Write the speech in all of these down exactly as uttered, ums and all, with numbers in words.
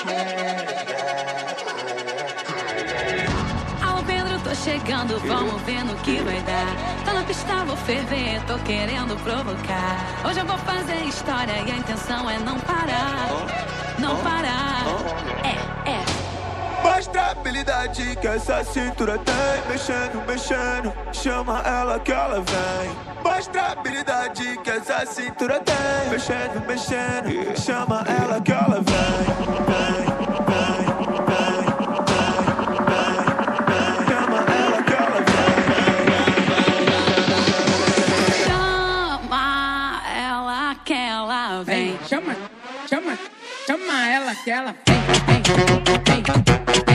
Alô Pedro, tô chegando, vamos ver no que vai dar. Tá na pista, vou ferver, tô querendo provocar. Hoje eu vou fazer história e a intenção é não parar. Não parar, é, é. Mostra a habilidade que essa cintura tem. Mexendo, mexendo, chama ela que ela vem. Mostra a habilidade que essa cintura tem. Mexendo, mexendo, chama ela que ela vem. Vem, vem, vem, vem, vem. Chama ela que ela vem. Chama ela que ela vem. Vem, chama, chama, chama ela que ela vem, vem, vem, vem.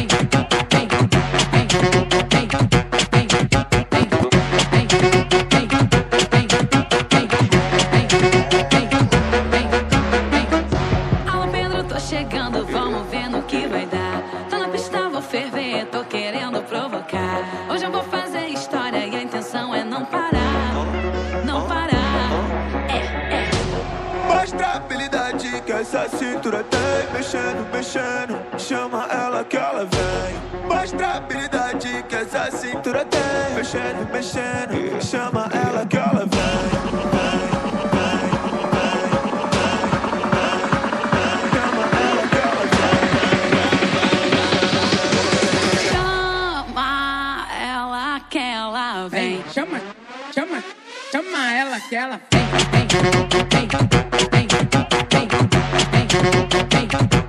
Chegando, vamos ver no que vai dar. Tá na pista, vou ferver, tô querendo provocar. Hoje eu vou fazer história e a intenção é não parar. Não parar, é, é. Mostra a habilidade que essa cintura tem. Mexendo, mexendo, chama ela que ela vem. Mostra a habilidade que essa cintura tem. Mexendo, mexendo, chama ela que ela vem. Vem, chama, chama, chama ela que ela vem, vem, vem, vem, vem, vem, vem, vem, vem.